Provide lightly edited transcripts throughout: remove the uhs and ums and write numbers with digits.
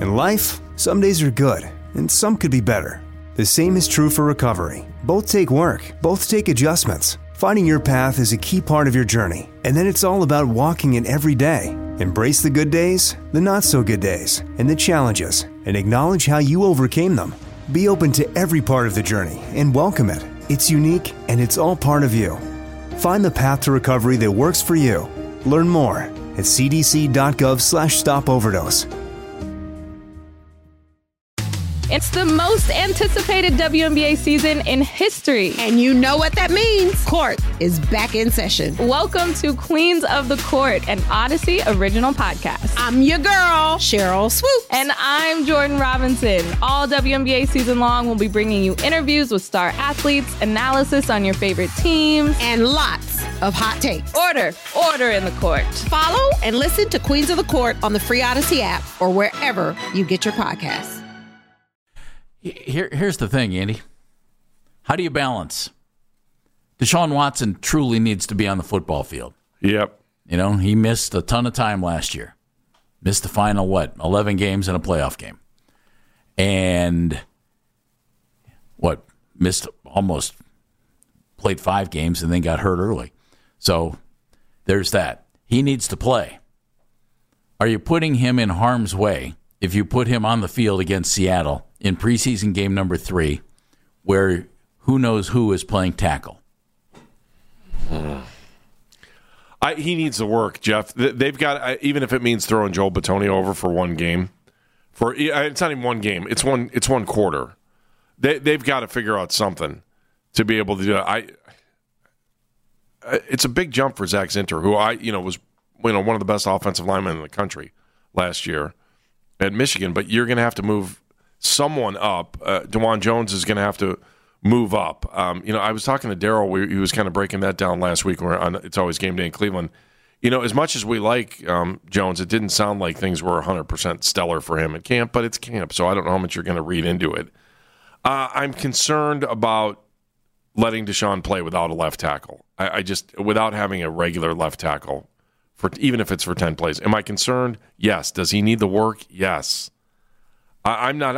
In life, some days are good, and some could be better. The same is true for recovery. Both take work, both take adjustments. Finding your path is a key part of your journey, and then it's all about walking it every day. Embrace the good days, the not-so-good days, and the challenges, and acknowledge how you overcame them. Be open to every part of the journey and welcome it. It's unique, and it's all part of you. Find the path to recovery that works for you. Learn more at cdc.gov/stopoverdose. It's the most anticipated WNBA season in history. And you know what that means. Court is back in session. Welcome to Queens of the Court, an Odyssey original podcast. I'm your girl, Cheryl Swoops. And I'm Jordan Robinson. All WNBA season long, we'll be bringing you interviews with star athletes, analysis on your favorite teams, and lots of hot takes. Order in the court. Follow and listen to Queens of the Court on the free Odyssey app or wherever you get your podcasts. Here's the thing, Andy. How do you balance? Deshaun Watson truly needs to be on the football field. Yep. You know, he missed a ton of time last year. Missed the final, 11 games and a playoff game. And, played 5 games and then got hurt early. So there's that. He needs to play. Are you putting him in harm's way if you put him on the field against Seattle in preseason game number 3, where who knows who is playing tackle? He needs to work, Jeff. They've got, even if it means throwing Joel Bitonio over for one game, it's not even one game. It's one quarter. They've got to figure out something to be able to do it. It's a big jump for Zach Zinter, who was one of the best offensive linemen in the country last year at Michigan. But you're going to have to move someone up. DeJuan Jones is going to have to move up. I was talking to Daryl. He was kind of breaking that down last week. It's always game day in Cleveland. As much as we like Jones, it didn't sound like things were 100% stellar for him at camp, but it's camp, so I don't know how much you're going to read into it. I'm concerned about letting Deshaun play without a left tackle. I just, without having a regular left tackle, even if it's for 10 plays. Am I concerned? Yes. Does he need the work? Yes. I'm not.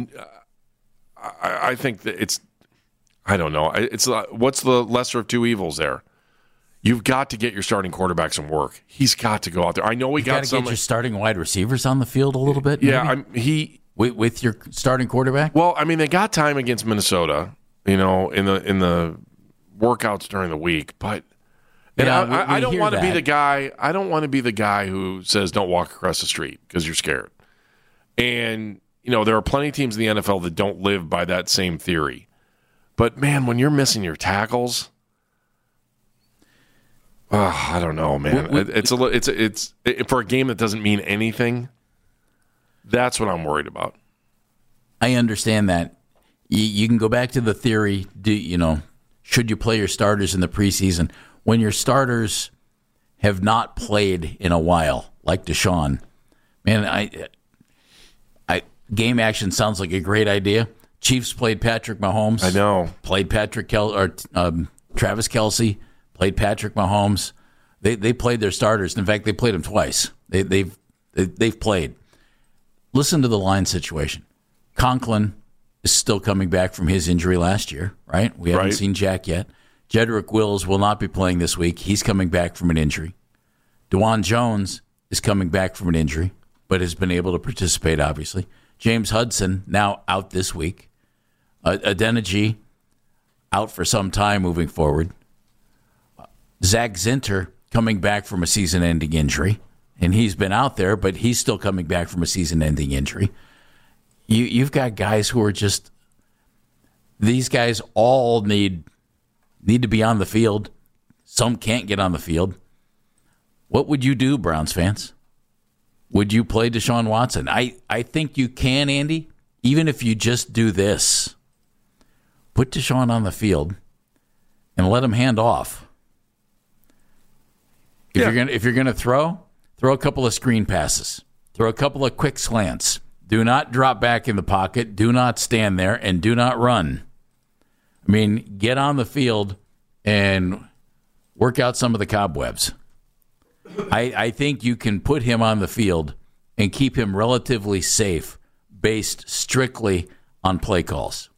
I think that it's. I don't know. It's what's the lesser of two evils there? You've got to get your starting quarterback some work. He's got to go out there. I know we got some. Get your starting wide receivers on the field a little bit. Yeah, with your starting quarterback. Well, they got time against Minnesota. In the workouts during the week, but I don't want to be the guy. I don't want to be the guy who says don't walk across the street because you're scared. And there are plenty of teams in the NFL that don't live by that same theory. But man, when you're missing your tackles, I don't know, man. It's for a game that doesn't mean anything. That's what I'm worried about. I understand that. You can go back to the theory. Should you play your starters in the preseason when your starters have not played in a while, like Deshaun? Man, game action sounds like a great idea. Chiefs played Patrick Mahomes. I know. Played Travis Kelce. Played Patrick Mahomes. They played their starters. In fact, they played them twice. They've played. Listen to the line situation. Conklin is still coming back from his injury last year, right? We haven't seen Jack yet. Jedrick Wills will not be playing this week. He's coming back from an injury. DeJuan Jones is coming back from an injury, but has been able to participate, obviously. James Hudson now out this week. Adeniji out for some time moving forward. Zach Zinter coming back from a season-ending injury, and he's been out there, but he's still coming back from a season-ending injury. You've got guys who are just – these guys all need to be on the field. Some can't get on the field. What would you do, Browns fans? Would you play Deshaun Watson? I think you can, Andy, even if you just do this. Put Deshaun on the field and let him hand off. If you're gonna throw a couple of screen passes. Throw a couple of quick slants. Do not drop back in the pocket. Do not stand there, and do not run. Get on the field and work out some of the cobwebs. I think you can put him on the field and keep him relatively safe based strictly on play calls.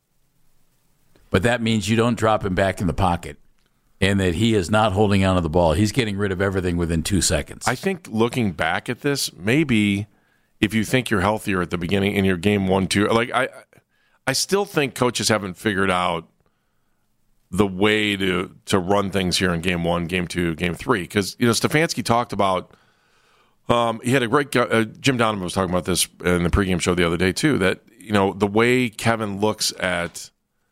But that means you don't drop him back in the pocket and that he is not holding onto the ball. He's getting rid of everything within 2 seconds. I think looking back at this, maybe if you think you're healthier at the beginning in your game 1-2, like I still think coaches haven't figured out the way to run things here in game 1, game 2, game 3. Because, Stefanski talked about, he had a great, Jim Donovan was talking about this in the pregame show the other day too, that, the way Kevin looks at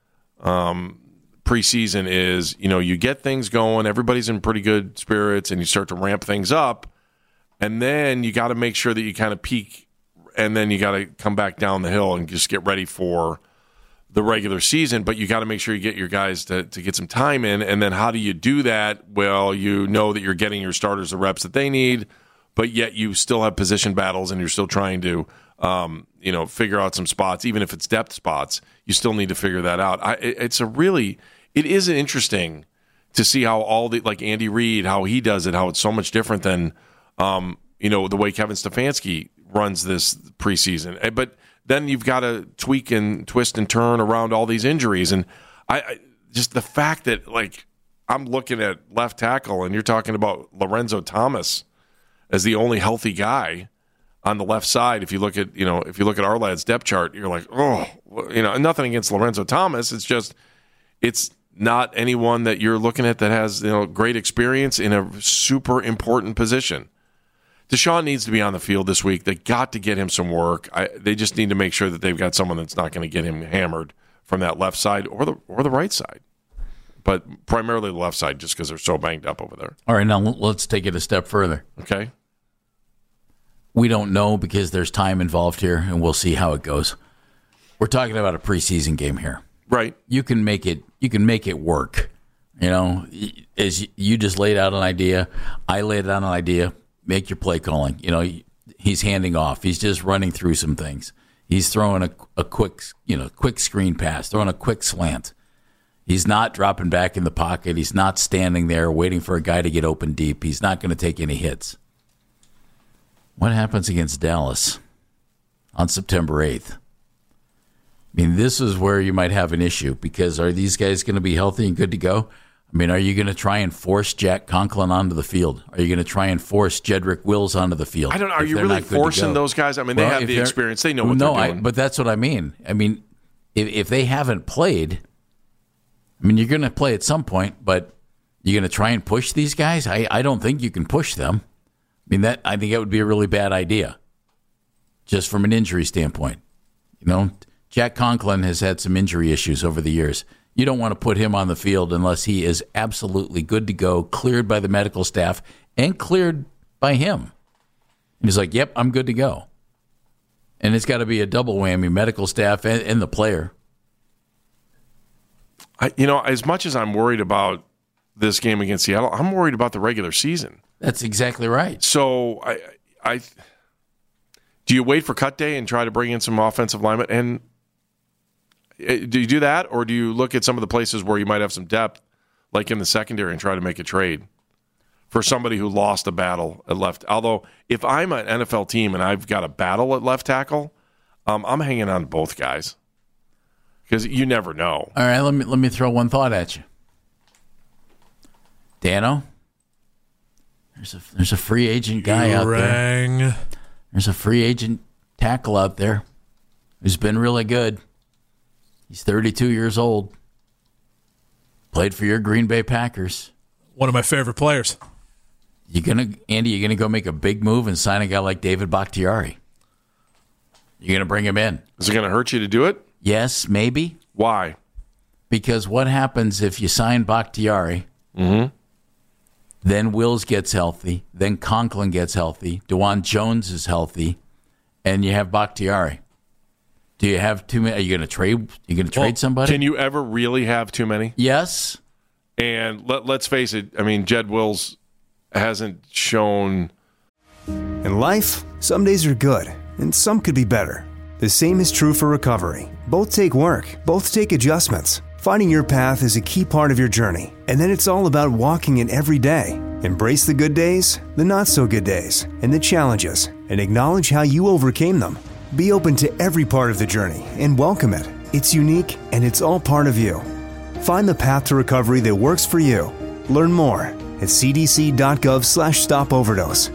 preseason is, you get things going, everybody's in pretty good spirits, and you start to ramp things up, and then you got to make sure that you kind of peak, and then you got to come back down the hill and just get ready for the regular season, but you got to make sure you get your guys to get some time in. And then how do you do that? Well, you know that you're getting your starters the reps that they need, but yet you still have position battles and you're still trying to, figure out some spots. Even if it's depth spots, you still need to figure that out. It is interesting to see how like Andy Reid, how he does it, how it's so much different than, the way Kevin Stefanski runs this preseason. But then you've got to tweak and twist and turn around all these injuries. And I just the fact that, like, I'm looking at left tackle and you're talking about Lorenzo Thomas as the only healthy guy on the left side. If you look at, our lad's depth chart, you're like, nothing against Lorenzo Thomas. It's just, it's not anyone that you're looking at that has, great experience in a super important position. Deshaun needs to be on the field this week. They got to get him some work. They just need to make sure that they've got someone that's not going to get him hammered from that left side or the right side, but primarily the left side, just because they're so banged up over there. All right, now let's take it a step further. Okay. We don't know because there's time involved here, and we'll see how it goes. We're talking about a preseason game here, right? You can make it work. As you just laid out an idea, I laid out an idea. Make your play calling. He's handing off. He's just running through some things. He's throwing a quick screen pass, throwing a quick slant. He's not dropping back in the pocket. He's not standing there waiting for a guy to get open deep. He's not going to take any hits. What happens against Dallas on September 8th? I mean, this is where you might have an issue, because are these guys going to be healthy and good to go? I mean, are you going to try and force Jack Conklin onto the field? Are you going to try and force Jedrick Wills onto the field? I don't know. Are you really forcing those guys? I mean, they have the experience. They know what they're doing. But that's what I mean. I mean, if they haven't played, I mean, you're going to play at some point, but you're going to try and push these guys? I don't think you can push them. I mean, I think that would be a really bad idea, just from an injury standpoint. Jack Conklin has had some injury issues over the years. You don't want to put him on the field unless he is absolutely good to go, cleared by the medical staff, and cleared by him. And he's like, yep, I'm good to go. And it's got to be a double whammy, medical staff and the player. As much as I'm worried about this game against Seattle, I'm worried about the regular season. That's exactly right. So do you wait for cut day and try to bring in some offensive linemen? And do you do that, or do you look at some of the places where you might have some depth, like in the secondary, and try to make a trade for somebody who lost a battle at left? Although, if I'm an NFL team and I've got a battle at left tackle, I'm hanging on to both guys, because you never know. All right, let me throw one thought at you, Dano. There's a free agent guy out there. There's a free agent tackle out there who's been really good. He's 32 years old. Played for your Green Bay Packers. One of my favorite players. Andy, you gonna go make a big move and sign a guy like David Bakhtiari? You're gonna bring him in? Is it gonna hurt you to do it? Yes, maybe. Why? Because what happens if you sign Bakhtiari? Mm-hmm. Then Wills gets healthy. Then Conklin gets healthy. DeJuan Jones is healthy, and you have Bakhtiari. Do you have too many? Are you going to trade? You going to trade somebody? Can you ever really have too many? Yes. And let's face it. I mean, Jed Wills hasn't shown. In life, some days are good, and some could be better. The same is true for recovery. Both take work. Both take adjustments. Finding your path is a key part of your journey, and then it's all about walking it every day. Embrace the good days, the not-so-good days, and the challenges, and acknowledge how you overcame them. Be open to every part of the journey and welcome it. It's unique and it's all part of you. Find the path to recovery that works for you. Learn more at cdc.gov/stopoverdose.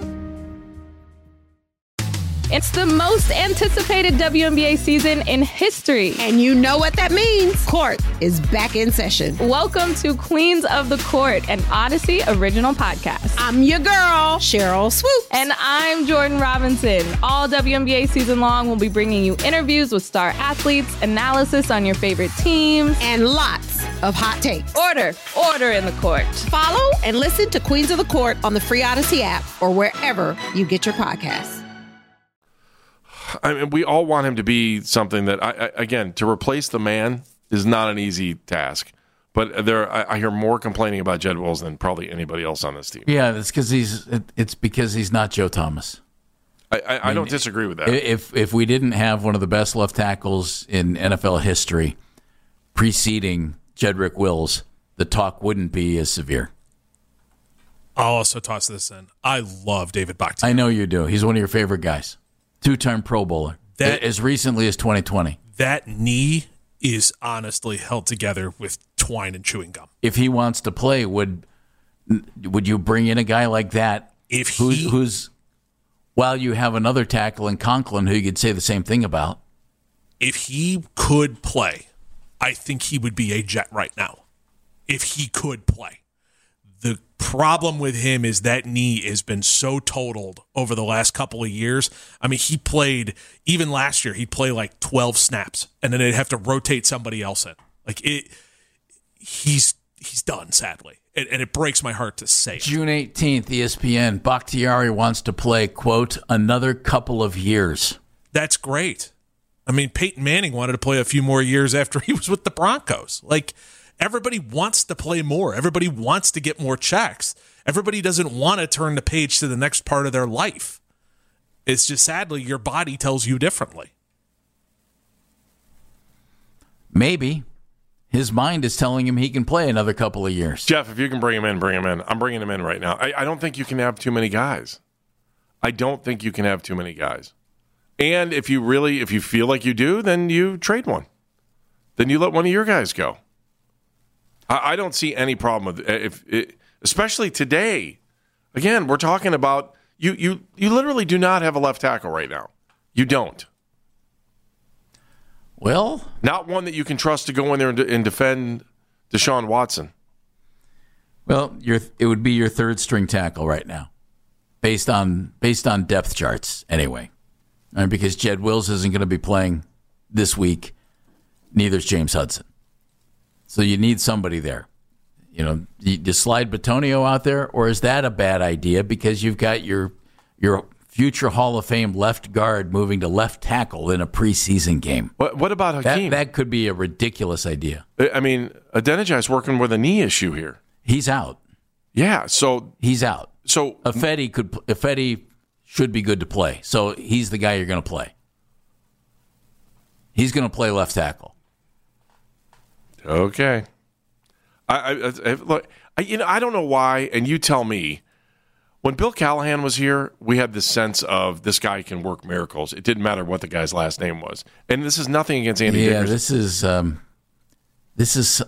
It's the most anticipated WNBA season in history. And you know what that means. Court is back in session. Welcome to Queens of the Court, an Odyssey original podcast. I'm your girl, Cheryl Swoop. And I'm Jordan Robinson. All WNBA season long, we'll be bringing you interviews with star athletes, analysis on your favorite teams, and lots of hot takes. Order in the court. Follow and listen to Queens of the Court on the free Odyssey app or wherever you get your podcasts. I mean, we all want him to be something that, again, to replace the man is not an easy task. But I hear more complaining about Jed Wills than probably anybody else on this team. Yeah, it's because he's not Joe Thomas. I don't disagree with that. If we didn't have one of the best left tackles in NFL history preceding Jedrick Wills, the talk wouldn't be as severe. I'll also toss this in. I love David Bakhtiari. I know you do. He's one of your favorite guys. 2-time Pro Bowler. As recently as 2020. That knee is honestly held together with twine and chewing gum. If he wants to play, would you bring in a guy like that? Who's while you have another tackle in Conklin who you could say the same thing about? If he could play, I think he would be a Jet right now. If he could play. The problem with him is that knee has been so totaled over the last couple of years. I mean, he played, even last year, he'd play like 12 snaps, and then they'd have to rotate somebody else in. He's done, sadly. And it breaks my heart to say it. June 18th, ESPN, Bakhtiari wants to play, quote, another couple of years. That's great. I mean, Peyton Manning wanted to play a few more years after he was with the Broncos. Everybody wants to play more. Everybody wants to get more checks. Everybody doesn't want to turn the page to the next part of their life. It's just, sadly, your body tells you differently. Maybe. His mind is telling him he can play another couple of years. Jeff, if you can bring him in, bring him in. I'm bringing him in right now. I don't think you can have too many guys. And if you feel like you do, then you trade one. Then you let one of your guys go. I don't see any problem with it, especially today. Again, we're talking about you literally do not have a left tackle right now. You don't. Well, not one that you can trust to go in there and defend Deshaun Watson. Well, it would be your third string tackle right now, based on depth charts anyway. Because Jed Wills isn't going to be playing this week. Neither's James Hudson. So you need somebody there. You slide Bitonio out there, or is that a bad idea because you've got your future Hall of Fame left guard moving to left tackle in a preseason game? What about Hakeem? That could be a ridiculous idea. I mean, Adenijai's working with a knee issue here. He's out. Yeah, so he's out. So Ifedi should be good to play. So he's the guy you're going to play. He's going to play left tackle. Okay. Look, I don't know why, and you tell me. When Bill Callahan was here, we had this sense of this guy can work miracles. It didn't matter what the guy's last name was, and this is nothing against Andy Dickerson. This is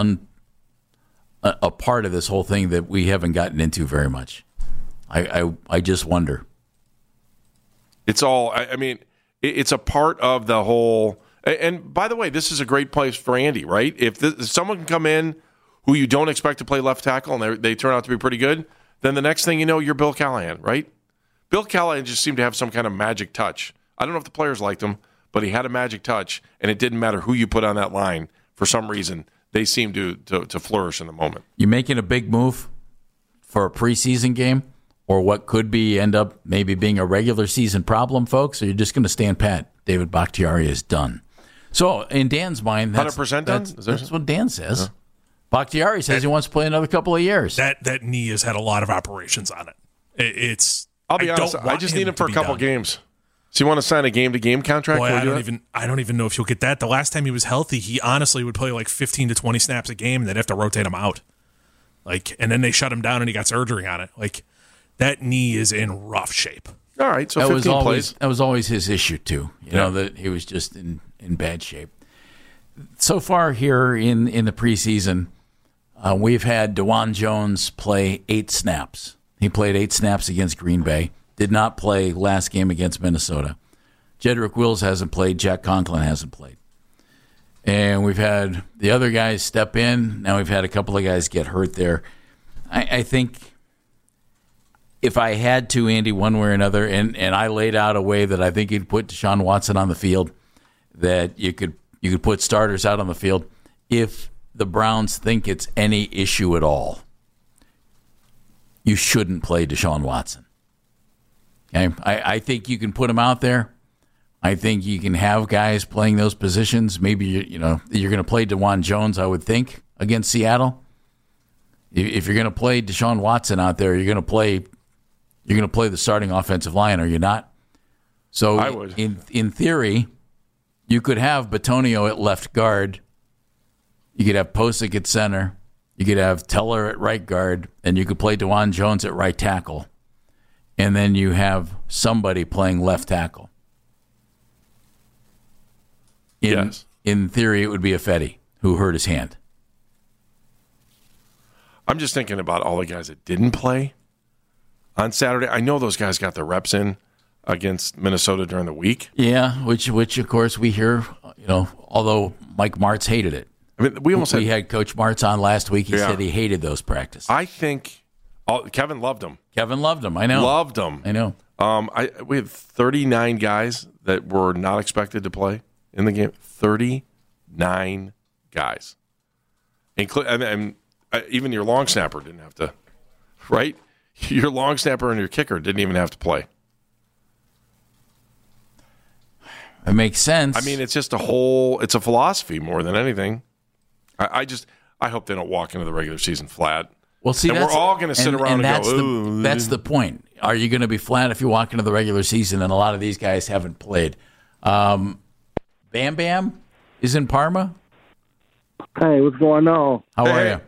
a part of this whole thing that we haven't gotten into very much. I just wonder. It's all. I mean, it's a part of the whole. And by the way, this is a great place for Andy, right? If someone can come in who you don't expect to play left tackle and they turn out to be pretty good, then the next thing you know, you're Bill Callahan, right? Bill Callahan just seemed to have some kind of magic touch. I don't know if the players liked him, but he had a magic touch, and it didn't matter who you put on that line. For some reason, they seemed to flourish in the moment. You making a big move for a preseason game, or what could end up maybe being a regular season problem, folks? Or you're just going to stand pat? David Bakhtiari is done. So in Dan's mind, 100% done. That's what Dan says. Yeah. Bakhtiari says he wants to play another couple of years. That knee has had a lot of operations on it. I'll be honest. I just need him for a couple games. So you want to sign a game-to-game contract? Boy, I don't even know if you'll get that. The last time he was healthy, he honestly would play like 15 to 20 snaps a game, and they'd have to rotate him out. And then they shut him down, and he got surgery on it. That knee is in rough shape. All right, so 15 plays. That was always his issue, too. You know, that he was just in bad shape. So far here in the preseason, we've had DeJuan Jones play 8 snaps. He played 8 snaps against Green Bay. Did not play last game against Minnesota. Jedrick Wills hasn't played. Jack Conklin hasn't played. And we've had the other guys step in. Now we've had a couple of guys get hurt there. I think if I had to, Andy, one way or another, and I laid out a way that I think you'd put Deshaun Watson on the field, that you could put starters out on the field if the Browns think it's any issue at all. You shouldn't play Deshaun Watson. Okay? I think you can put him out there. I think you can have guys playing those positions. Maybe you're going to play DeJuan Jones, I would think, against Seattle. If you're going to play Deshaun Watson out there, you're going to play the starting offensive line, are you not? So I would. In theory, you could have Bitonio at left guard. You could have Posick at center. You could have Teller at right guard, and you could play DeJuan Jones at right tackle. And then you have somebody playing left tackle. Yes. In theory, it would be Ifedi, who hurt his hand. I'm just thinking about all the guys that didn't play on Saturday. I know those guys got their reps in against Minnesota during the week. Yeah, which of course we hear, although Mike Martz hated it. I mean, we had Coach Martz on last week. He said he hated those practices. I think Kevin loved them. Kevin loved them. I know. Loved them. I know. We have 39 guys that were not expected to play in the game. 39 guys. And even your long snapper didn't have to, right? Your long snapper and your kicker didn't even have to play. It makes sense. I mean, it's just it's a philosophy more than anything. I hope they don't walk into the regular season flat. Well, see, we're all going to sit around and go, that's the point. Are you going to be flat if you walk into the regular season and a lot of these guys haven't played? Bam Bam is in Parma. Hey, what's going on? How are you?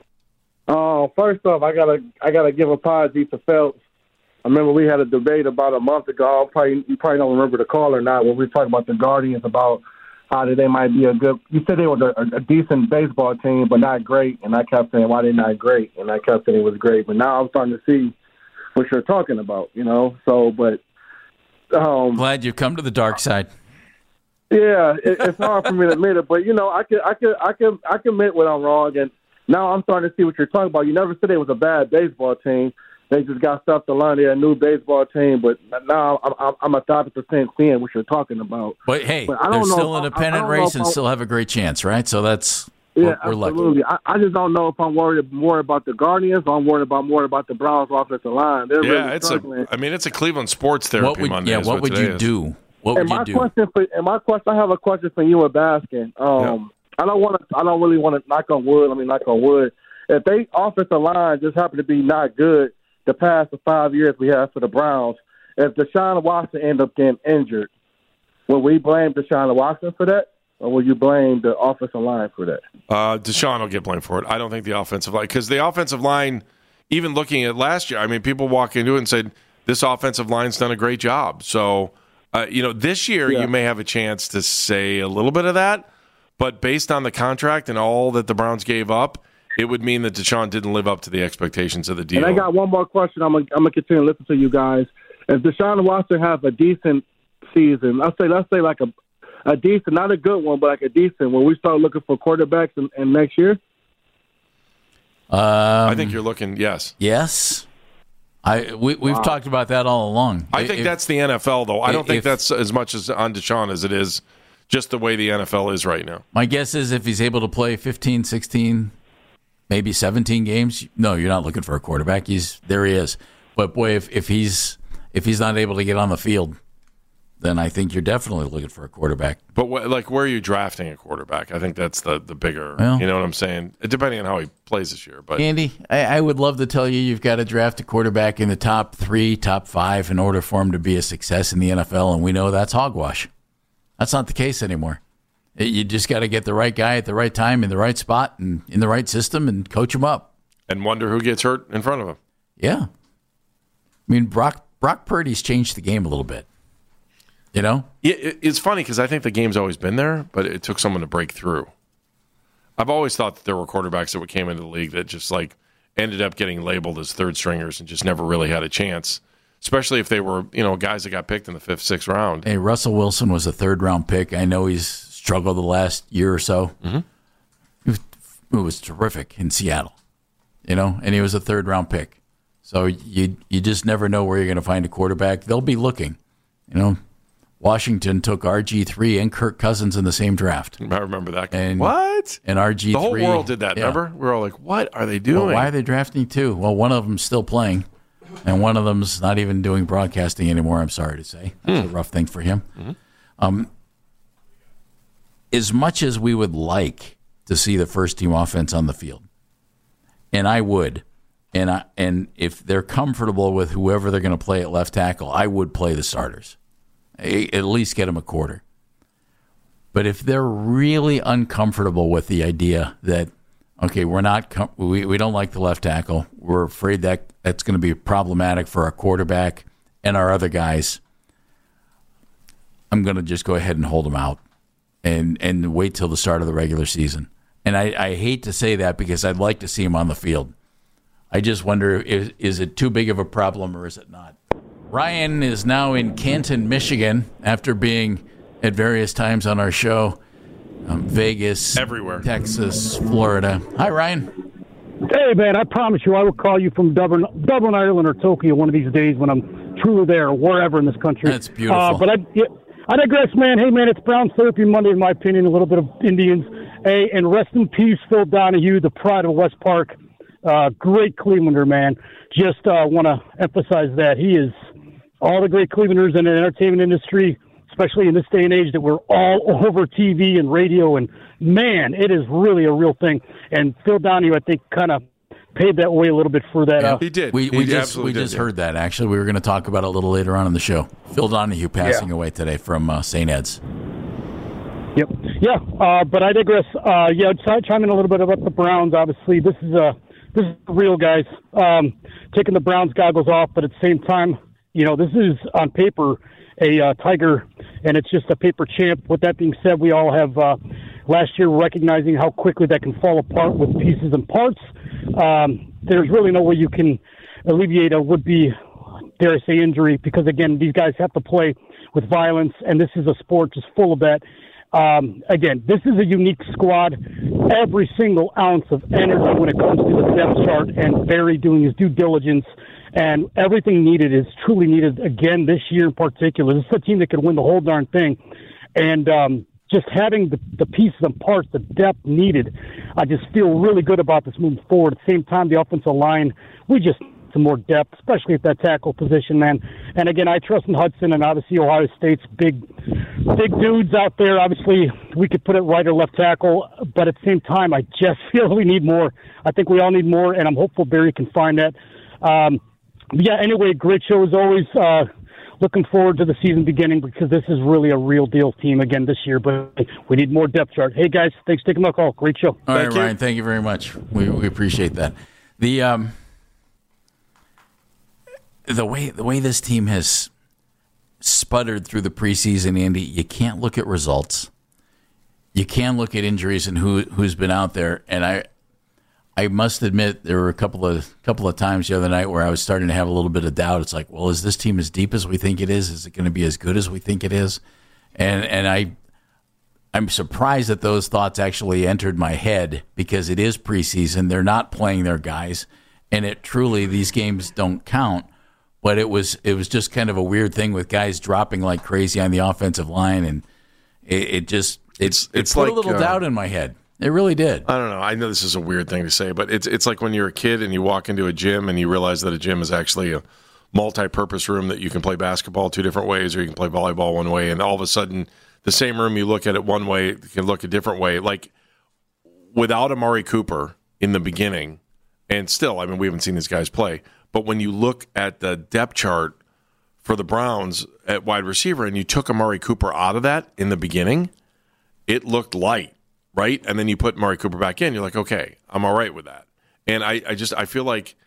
First off, I gotta give apologies to Phelps. I remember we had a debate about a month ago. You probably don't remember the call or not, when we were talking about the Guardians, about how they might be a good. You said they were a decent baseball team, but not great. And I kept saying, why they're not great? And I kept saying it was great. But now I'm starting to see what you're talking about. So, but glad you've come to the dark side. Yeah, it's hard for me to admit it, but I can admit when I'm wrong, and now I'm starting to see what you're talking about. You never said it was a bad baseball team. They just got stuff to learn. They're a new baseball team, but now I'm 1,000% seeing what you're talking about. But hey, they're still in a pennant race and still have a great chance, right? So that's we're absolutely. lucky. I just don't know if I'm worried more about the Guardians or I'm worried more about the Browns' offensive line. They're really struggling. It's a Cleveland sports therapy Monday. Yeah, what would you do? What would you do? I have a question for you and Baskin. I don't really want to knock on wood. If they offensive line just happen to be not good the past 5 years we have for the Browns, if Deshaun Watson end up getting injured, will we blame Deshaun Watson for that, or will you blame the offensive line for that? Deshaun will get blamed for it. I don't think the offensive line, because the offensive line, even looking at last year, I mean, people walk into it and said, this offensive line's done a great job. So, this year you may have a chance to say a little bit of that, but based on the contract and all that the Browns gave up, it would mean that Deshaun didn't live up to the expectations of the deal. And I got one more question. I'm gonna continue to listen to you guys. If Deshaun Watson has a decent season, let's say like a decent, not a good one, but like a decent, when we start looking for quarterbacks in next year? I think you're looking, yes. Yes. We've talked about that all along. I think that's the NFL, though. I don't think that's as much as on Deshaun as it is just the way the NFL is right now. My guess is if he's able to play 15, 16, maybe 17 games, no, you're not looking for a quarterback. There he is. But boy, if he's not able to get on the field, then I think you're definitely looking for a quarterback. But where are you drafting a quarterback? I think that's the bigger, you know what I'm saying? Depending on how he plays this year. But Andy, I would love to tell you you've got to draft a quarterback in the top 3, top 5 in order for him to be a success in the NFL, and we know that's hogwash. That's not the case anymore. You just got to get the right guy at the right time in the right spot and in the right system and coach him up. And wonder who gets hurt in front of him. Yeah. I mean, Brock Brock Purdy's changed the game a little bit. You know? It's funny because I think the game's always been there, but it took someone to break through. I've always thought that there were quarterbacks that came into the league that just ended up getting labeled as third stringers and just never really had a chance, especially if they were, guys that got picked in the 5th, 6th round. Hey, Russell Wilson was a 3rd-round pick. I know he's struggled the last year or so. Mm-hmm. It was terrific in Seattle, and he was a 3rd-round pick. So you just never know where you're going to find a quarterback. They'll be looking. Washington took RG3 and Kirk Cousins in the same draft. I remember that. What? And RG3. The whole world did that, remember? We were all like, what are they doing? Well, why are they drafting 2? Well, one of them's still playing, and one of them's not even doing broadcasting anymore, I'm sorry to say. That's a rough thing for him. Mm-hmm. As much as we would like to see the first-team offense on the field, and I would, and if they're comfortable with whoever they're going to play at left tackle, I would play the starters. At least get them a quarter. But if they're really uncomfortable with the idea that, okay, we don't like the left tackle, we're afraid that that's going to be problematic for our quarterback and our other guys, I'm going to just go ahead and hold them out and wait till the start of the regular season. And I hate to say that because I'd like to see him on the field. I just wonder, is it too big of a problem or is it not? Ryan is now in Canton, Michigan, after being at various times on our show. Vegas, everywhere, Texas, Florida. Hi, Ryan. Hey, man, I promise you I will call you from Dublin, Ireland, or Tokyo one of these days when I'm truly there, wherever in this country. That's beautiful. But I digress, man. Hey, man, it's Brown Therapy Monday, in my opinion, a little bit of Indians. Hey, and rest in peace, Phil Donahue, the pride of West Park. Great Clevelander, man. Just want to emphasize that. He is all the great Clevelanders in the entertainment industry, especially in this day and age that we're all over TV and radio. And, man, it is really a real thing. And Phil Donahue, I think, kind of paved that way a little bit for that. Yeah, he did. We just heard that, actually. We were going to talk about it a little later on in the show. Phil Donahue passing away today from St. Ed's. Yep. Yeah, but I digress. Chime in a little bit about the Browns. Obviously, this is real, guys. Taking the Browns goggles off, but at the same time, this is on paper a Tiger, and it's just a paper champ. With that being said, we all have last year recognizing how quickly that can fall apart with pieces and parts. There's really no way you can alleviate a would-be, dare I say, injury because, again, these guys have to play with violence, and this is a sport just full of that. Again, this is a unique squad. Every single ounce of energy when it comes to the depth chart and Barry doing his due diligence and everything needed is truly needed again this year in particular. This is a team that could win the whole darn thing. And just having the pieces and parts, the depth needed, I just feel really good about this moving forward. At the same time, the offensive line, we just some more depth, especially at that tackle position, man. And again, I trust in Hudson and obviously Ohio State's big dudes out there. Obviously, we could put it right or left tackle, but at the same time, I just feel we need more. I think we all need more, and I'm hopeful Barry can find that. Anyway, great show as always. Looking forward to the season beginning because this is really a real deal team again this year, but we need more depth chart. Hey, guys, thanks for taking my call. Great show. All right, Ryan, thank you very much. We appreciate that. The way this team has sputtered through the preseason, Andy, you can't look at results. You can look at injuries and who's been out there. And I must admit there were a couple of times the other night where I was starting to have a little bit of doubt. It's like, well, is this team as deep as we think it is? Is it going to be as good as we think it is? And I'm surprised that those thoughts actually entered my head because it is preseason. They're not playing their guys, and these games don't count. But it was just kind of a weird thing with guys dropping like crazy on the offensive line, and it put like, a little doubt in my head. It really did. I don't know. I know this is a weird thing to say, but it's like when you're a kid and you walk into a gym and you realize that a gym is actually a multi-purpose room that you can play basketball 2 different ways or you can play volleyball one way, and all of a sudden the same room you look at it one way can look a different way. Like without Amari Cooper in the beginning, and still, I mean, we haven't seen these guys play, but when you look at the depth chart for the Browns at wide receiver and you took Amari Cooper out of that in the beginning, it looked light, right? And then you put Amari Cooper back in, you're like, okay, I'm all right with that. And I feel like,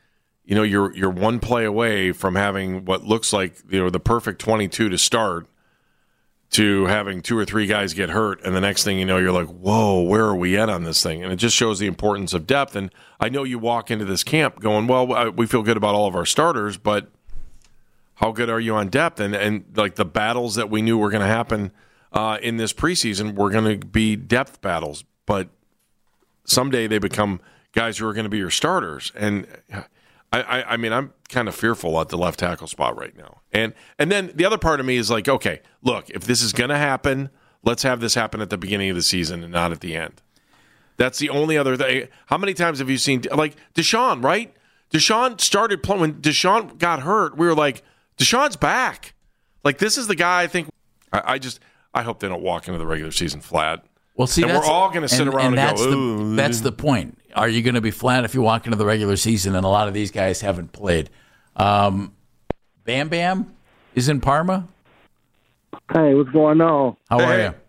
you're one play away from having what looks like the perfect 22 to start, to having 2 or 3 guys get hurt, and the next thing you know, you're like, whoa, where are we at on this thing? And it just shows the importance of depth. And I know you walk into this camp going, well, we feel good about all of our starters, but how good are you on depth? And like the battles that we knew were going to happen in this preseason were going to be depth battles, but someday they become guys who are going to be your starters. And I mean, I'm kind of fearful at the left tackle spot right now. And then the other part of me is like, okay, look, if this is going to happen, let's have this happen at the beginning of the season and not at the end. That's the only other thing. How many times have you seen, like, Deshaun, right? Deshaun started playing. When Deshaun got hurt, we were like, Deshaun's back. Like, this is the guy I think. I hope they don't walk into the regular season flat. Well, see, and we're all going to sit around and go, that's the point. Are you going to be flat if you walk into the regular season and a lot of these guys haven't played? Bam Bam is in Parma. Hey, what's going on? How are you?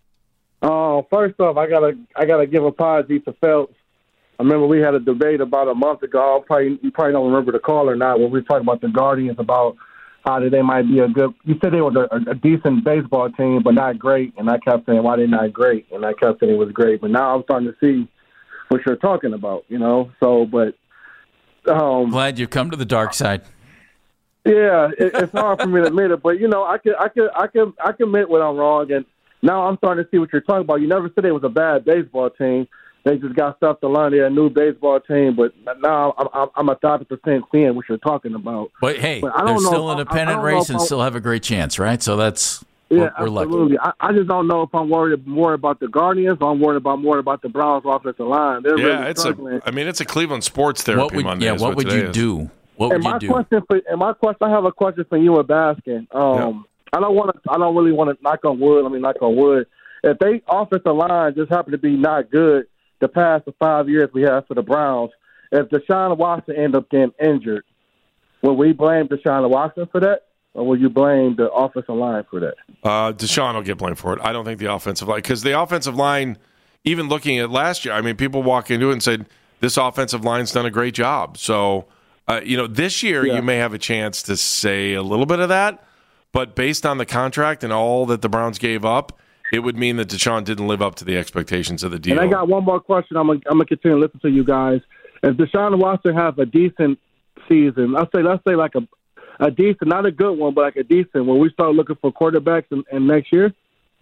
First off, I gotta give apologies to Phelps. I remember we had a debate about a month ago. You probably don't remember the call or not, when we were talking about the Guardians, about how they might be a good. You said they were a decent baseball team, but not great. And I kept saying, why they not great? And I kept saying it was great. But now I'm starting to see what you're talking about. So, but glad you've come to the dark side. Yeah, it's hard for me to admit it, but I can admit when I'm wrong, and now I'm starting to see what you're talking about. You never said it was a bad baseball team; they just got stuff to learn. They're a new baseball team, but now I'm 1,000% seeing what you're talking about. But hey, they're still in a pennant race and still have a great chance, right? So that's we're absolutely. lucky. I just don't know if I'm worried more about the Guardians or I'm worried more about the Browns offensive line. They're really struggling. It's a Cleveland sports therapy Monday. What would you do? What would you do? I have a question for you and Baskin. I don't really want to knock on wood. If they offensive line just happen to be not good the past 5 years we have for the Browns, if Deshaun Watson end up getting injured, will we blame Deshaun Watson for that, or will you blame the offensive line for that? Deshaun will get blamed for it. I don't think the offensive line, because the offensive line, even looking at last year, I mean, people walk into it and said this offensive line's done a great job. So. This year you may have a chance to say a little bit of that, but based on the contract and all that the Browns gave up, it would mean that Deshaun didn't live up to the expectations of the deal. And I got one more question. I'm gonna continue to listen to you guys. If Deshaun Watson has a decent season, let's say like a decent, not a good one, but like a decent, when we start looking for quarterbacks in next year.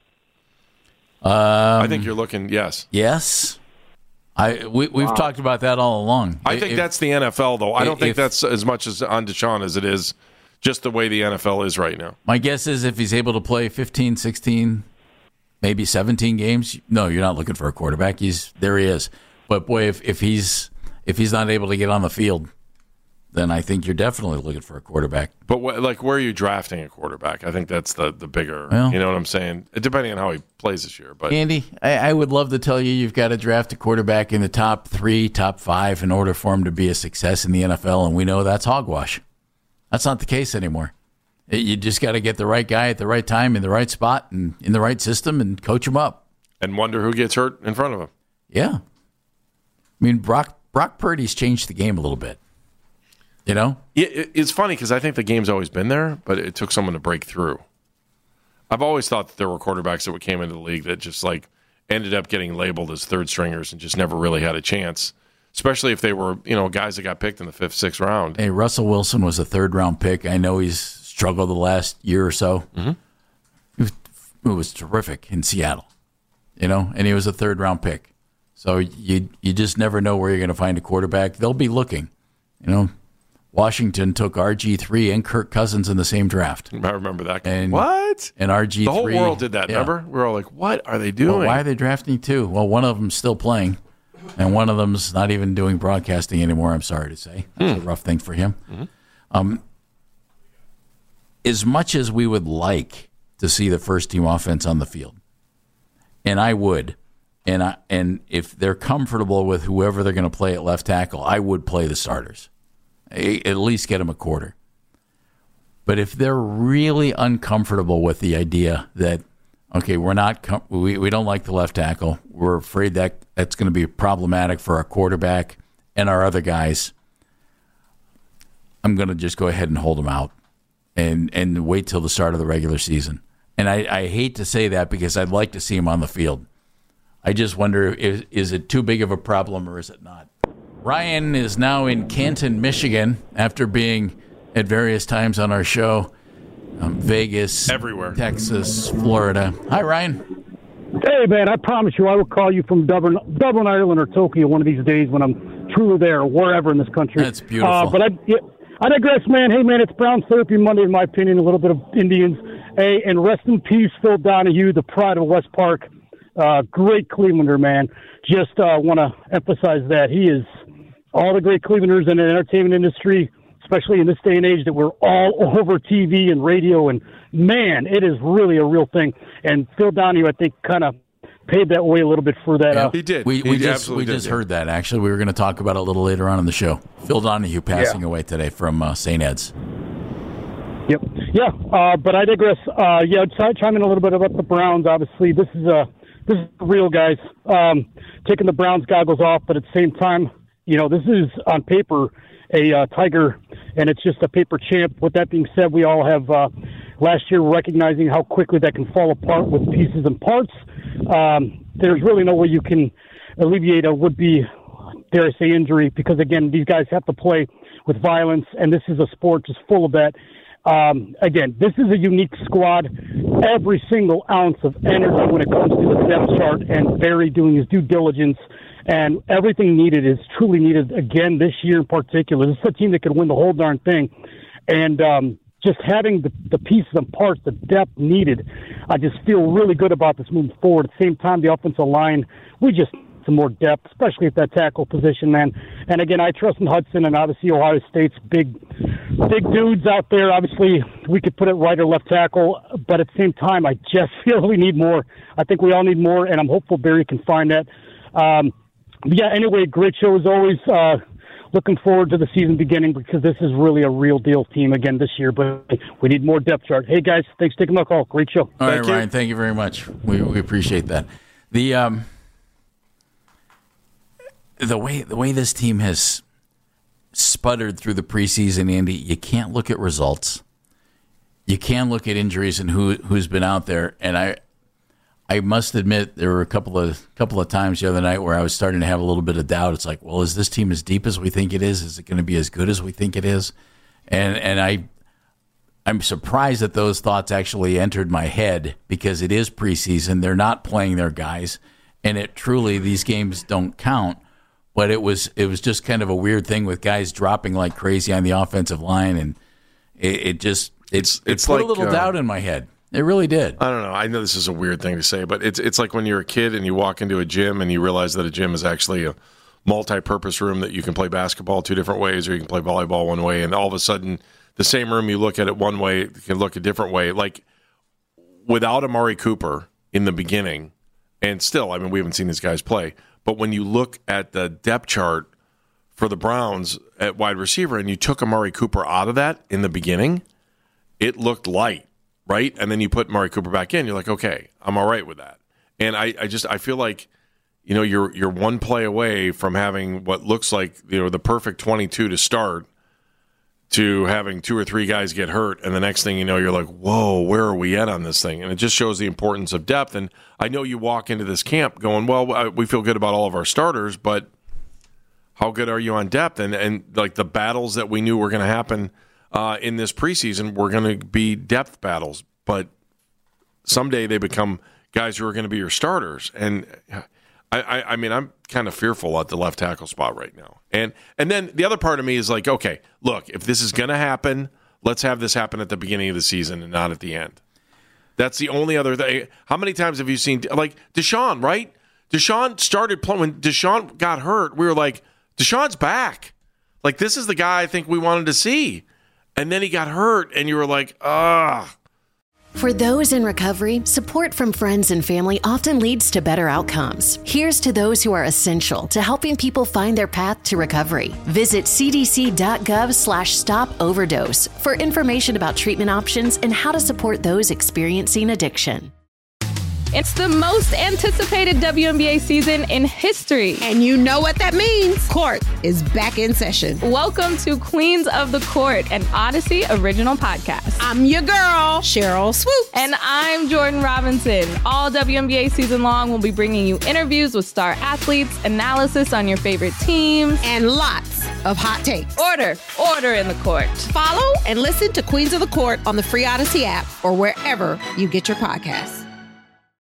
I think you're looking, yes. Yes. We've talked about that all along. I think that's the NFL, though. I don't think that's as much as on Deshaun as it is just the way the NFL is right now. My guess is if he's able to play 15, 16, maybe 17 games, no, you're not looking for a quarterback. There he is. But, boy, if he's not able to get on the field, then I think you're definitely looking for a quarterback. But where are you drafting a quarterback? I think that's the bigger, you know what I'm saying? Depending on how he plays this year. But Andy, I would love to tell you you've got to draft a quarterback in the top 3, top 5 in order for him to be a success in the NFL, and we know that's hogwash. That's not the case anymore. You just got to get the right guy at the right time in the right spot and in the right system and coach him up. And wonder who gets hurt in front of him. Yeah. I mean, Brock Purdy's changed the game a little bit. It's funny because I think the game's always been there, but it took someone to break through. I've always thought that there were quarterbacks that came into the league that just ended up getting labeled as third stringers and just never really had a chance, especially if they were guys that got picked in the 5th, 6th round. Hey, Russell Wilson was a 3rd round pick. I know he's struggled the last year or so. Mm-hmm. It was terrific in Seattle, and he was a 3rd round pick. So you just never know where you're going to find a quarterback. They'll be looking, Washington took RG3 and Kirk Cousins in the same draft. I remember that. What? And RG3. The whole world did that, remember? We were all like, what are they doing? Well, why are they drafting 2? Well, one of them's still playing, and one of them's not even doing broadcasting anymore, I'm sorry to say. That's a rough thing for him. Mm-hmm. As much as we would like to see the first-team offense on the field, and I would, and if they're comfortable with whoever they're going to play at left tackle, I would play the starters. At least get them a quarter. But if they're really uncomfortable with the idea that, okay, we don't like the left tackle, we're afraid that's going to be problematic for our quarterback and our other guys, I'm going to just go ahead and hold him out and wait till the start of the regular season. And I hate to say that because I'd like to see him on the field. I just wonder, is it too big of a problem or is it not? Ryan is now in Canton, Michigan, after being at various times on our show. Vegas, everywhere, Texas, Florida. Hi, Ryan. Hey, man, I promise you I will call you from Dublin, Ireland, or Tokyo one of these days when I'm truly there, wherever in this country. That's beautiful. But I digress, man. Hey, man, it's Brown Therapy Monday, in my opinion, a little bit of Indians. Hey, and rest in peace, Phil Donahue, the pride of West Park. Great Clevelander, man. Just want to emphasize that. He is all the great Clevelanders in the entertainment industry, especially in this day and age that we're all over TV and radio. And, man, it is really a real thing. And Phil Donahue, I think, kind of paved that way a little bit for that. Yeah, he did. We just heard that, actually. We were going to talk about it a little later on in the show. Phil Donahue passing away today from St. Ed's. Yep. Yeah, but I digress. Chime in a little bit about the Browns. Obviously, this is real, guys. Taking the Browns goggles off, but at the same time, this is on paper a Tiger, and it's just a paper champ. With that being said, we all have last year recognizing how quickly that can fall apart with pieces and parts. There's really no way you can alleviate a would-be, dare I say, injury because, again, these guys have to play with violence, and this is a sport just full of that. Again, this is a unique squad. Every single ounce of energy when it comes to the depth chart, and Barry doing his due diligence, and everything needed is truly needed again this year in particular. This is a team that could win the whole darn thing. And just having the pieces and parts, the depth needed, I just feel really good about this moving forward. At the same time, the offensive line, we just some more depth, especially at that tackle position, man. And again, I trust in Hudson, and obviously Ohio State's big dudes out there. Obviously, we could put it right or left tackle, but at the same time, I just feel we need more. I think we all need more, and I'm hopeful Barry can find that. Anyway, great show as always. Looking forward to the season beginning because this is really a real deal team again this year, but we need more depth chart. Hey, guys, thanks for taking my call. Great show. All right, Ryan, thank you very much. We appreciate that. The way this team has sputtered through the preseason, Andy, you can't look at results. You can look at injuries and who's been out there. And I must admit there were a couple of times the other night where I was starting to have a little bit of doubt. It's like, well, is this team as deep as we think it is? Is it going to be as good as we think it is? And I'm surprised that those thoughts actually entered my head because it is preseason. They're not playing their guys, and these games don't count. But it was just kind of a weird thing with guys dropping like crazy on the offensive line, and it put like a little doubt in my head. It really did. I don't know. I know this is a weird thing to say, but it's like when you're a kid and you walk into a gym and you realize that a gym is actually a multi-purpose room that you can play basketball 2 different ways or you can play volleyball one way, and all of a sudden the same room you look at it one way can look a different way. Like without Amari Cooper in the beginning, and still, I mean, we haven't seen these guys play. But when you look at the depth chart for the Browns at wide receiver and you took Amari Cooper out of that in the beginning, it looked light, right? And then you put Amari Cooper back in, you're like, okay, I'm all right with that. And I feel like, you're one play away from having what looks like, the perfect 22 to start to having 2 or 3 guys get hurt, and the next thing you know, you're like, whoa, where are we at on this thing? And it just shows the importance of depth. And I know you walk into this camp going, well, we feel good about all of our starters, but how good are you on depth? And like the battles that we knew were going to happen in this preseason were going to be depth battles, but someday they become guys who are going to be your starters. And I mean, I'm kind of fearful at the left tackle spot right now. And then the other part of me is like, okay, look, if this is going to happen, let's have this happen at the beginning of the season and not at the end. That's the only other thing. How many times have you seen, like, Deshaun, right? Deshaun started playing. When Deshaun got hurt, we were like, Deshaun's back. Like, this is the guy I think we wanted to see. And then he got hurt, and you were like, ah. For those in recovery, support from friends and family often leads to better outcomes. Here's to those who are essential to helping people find their path to recovery. Visit cdc.gov/stop-overdose for information about treatment options and how to support those experiencing addiction. It's the most anticipated WNBA season in history. And you know what that means. Court is back in session. Welcome to Queens of the Court, an Odyssey original podcast. I'm your girl, Cheryl Swoops. And I'm Jordan Robinson. All WNBA season long, we'll be bringing you interviews with star athletes, analysis on your favorite teams, and lots of hot takes. Order in the court. Follow and listen to Queens of the Court on the free Odyssey app or wherever you get your podcasts.